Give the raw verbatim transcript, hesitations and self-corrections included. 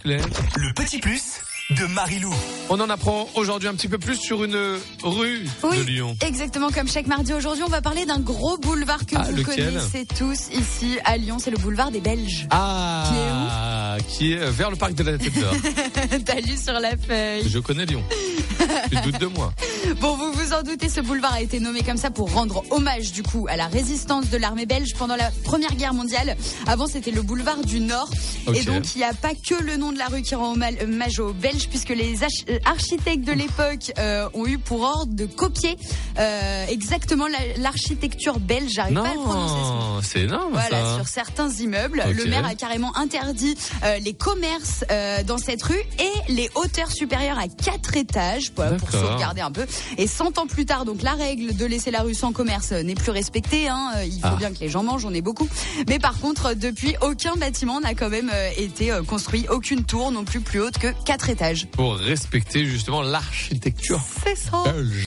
Barclay. Le petit plus de Marilou. On en apprend aujourd'hui un petit peu plus sur une rue oui, de Lyon. Exactement, comme chaque mardi aujourd'hui, on va parler d'un gros boulevard que ah, vous lequel connaissez tous ici à Lyon. C'est le boulevard des Belges. Ah, qui est où Qui est vers le parc de la Tête d'Or. T'as lu sur la feuille. Je connais Lyon. Tu te doutes de moi. Bon, vous vous en doutez, ce boulevard a été nommé comme ça pour rendre hommage du coup à la résistance de l'armée belge pendant la Première Guerre mondiale. Avant, c'était le boulevard du Nord. Okay. Et donc, il n'y a pas que le nom de la rue qui rend hommage aux Belges, puisque les architectes de l'époque euh, ont eu pour ordre de copier euh, exactement la, l'architecture belge. J'arrive non, pas à le prononcer. C'est énorme. Voilà, ça. Sur certains immeubles, okay. Le maire a carrément interdit euh, les commerces euh, dans cette rue et les hauteurs supérieures à quatre étages voilà, pour sauvegarder un peu. Et cent ans plus tard, donc la règle de laisser la rue sans commerce n'est plus respectée. Hein. Il faut ah. bien que les gens mangent, on est beaucoup. Mais par contre, depuis, aucun bâtiment n'a quand même euh, été euh, construit, aucune tour non plus plus haute que quatre étages. Pour respecter justement l'architecture C'est ça. belge.